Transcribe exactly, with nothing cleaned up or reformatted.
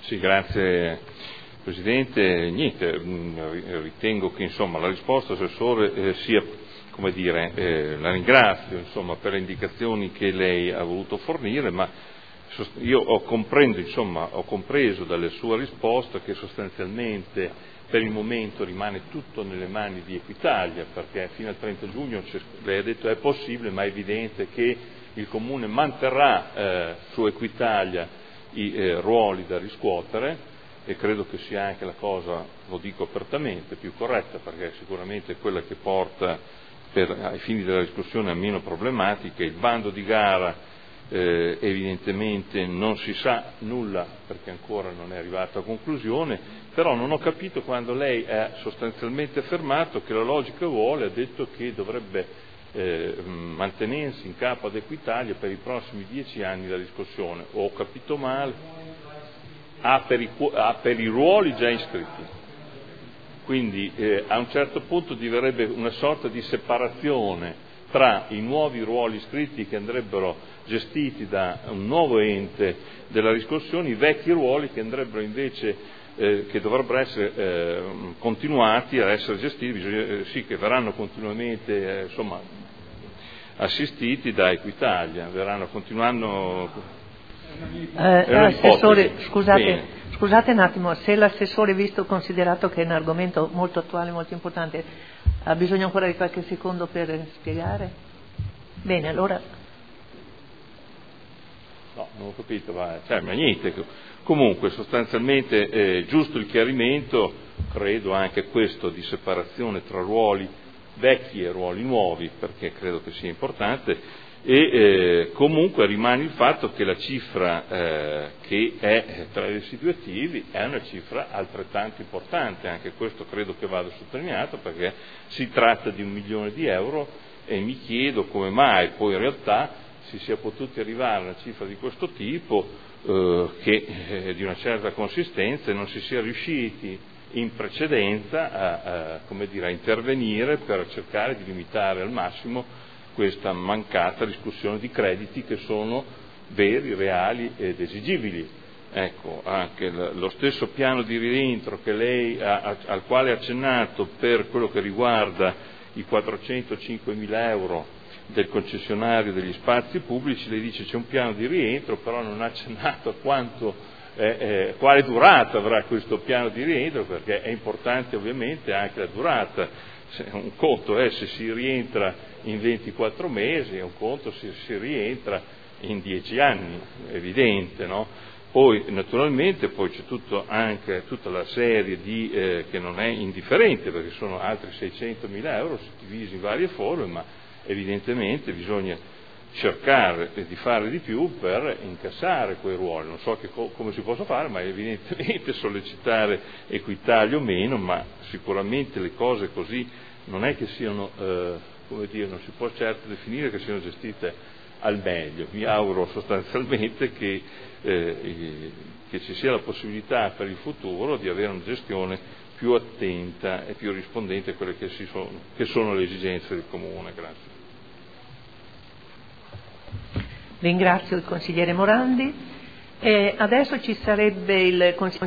Sì, grazie Presidente. Niente, ritengo che insomma, la risposta Assessore eh, sia, come dire, eh, la ringrazio insomma, per le indicazioni che lei ha voluto fornire, ma io ho, comprendo, insomma, ho compreso dalle sue risposte che sostanzialmente per il momento rimane tutto nelle mani di Equitalia, perché fino al trenta giugno, lei ha detto, è possibile, ma è evidente che il Comune manterrà eh, su Equitalia i eh, ruoli da riscuotere, e credo che sia anche la cosa, lo dico apertamente, più corretta, perché sicuramente è quella che porta per, ai fini della discussione a meno problematiche. Il bando di gara eh, evidentemente non si sa nulla perché ancora non è arrivato a conclusione, però non ho capito quando lei ha sostanzialmente affermato che la logica vuole, ha detto che dovrebbe eh, mantenersi in capo ad Equitalia per i prossimi dieci anni la discussione. Ho capito male? Ah, per i, ah, per i ruoli già iscritti. Quindi eh, a un certo punto diverrebbe una sorta di separazione tra i nuovi ruoli iscritti che andrebbero gestiti da un nuovo ente della riscossione, i vecchi ruoli che andrebbero invece eh, che dovrebbero essere eh, continuati a essere gestiti, bisogna, eh, sì, che verranno continuamente eh, insomma, assistiti da Equitalia, verranno continuando. Eh, assessore, scusate, scusate un attimo, se l'assessore, visto considerato che è un argomento molto attuale, molto importante, ha bisogno ancora di qualche secondo per spiegare? Bene, allora. No, non ho capito, ma, cioè, ma niente. Comunque, sostanzialmente, eh, giusto il chiarimento, credo anche questo di separazione tra ruoli vecchi e ruoli nuovi, perché credo che sia importante. E eh, comunque rimane il fatto che la cifra eh, che è tra i restitutivi è una cifra altrettanto importante, anche questo credo che vada sottolineato, perché si tratta di un milione di euro e mi chiedo come mai poi in realtà si sia potuti arrivare a una cifra di questo tipo eh, che eh, di una certa consistenza e non si sia riusciti in precedenza a, a, come dire, a intervenire per cercare di limitare al massimo questa mancata discussione di crediti che sono veri, reali ed esigibili. Ecco, anche lo stesso piano di rientro che lei ha, al quale ha accennato per quello che riguarda i quattrocentocinquemila euro del concessionario degli spazi pubblici, lei dice c'è un piano di rientro, però non ha accennato a quanto, eh, eh, quale durata avrà questo piano di rientro, perché è importante ovviamente anche la durata. Un conto è se si rientra in ventiquattro mesi, un conto se si rientra in dieci anni, è evidente, no? Poi naturalmente poi c'è tutto anche tutta la serie di eh, che non è indifferente, perché sono altri seicentomila euro divisi in varie forme, ma evidentemente bisogna cercare di fare di più per incassare quei ruoli. Non so che co- come si possa fare, ma evidentemente sollecitare Equitalia o meno, ma sicuramente le cose così non è che siano, eh, come dire, non si può certo definire che siano gestite al meglio. Mi auguro sostanzialmente che, eh, che ci sia la possibilità per il futuro di avere una gestione più attenta e più rispondente a quelle che, si sono, che sono le esigenze del Comune. Grazie. Ringrazio il consigliere Morandi. E adesso ci sarebbe il consigliere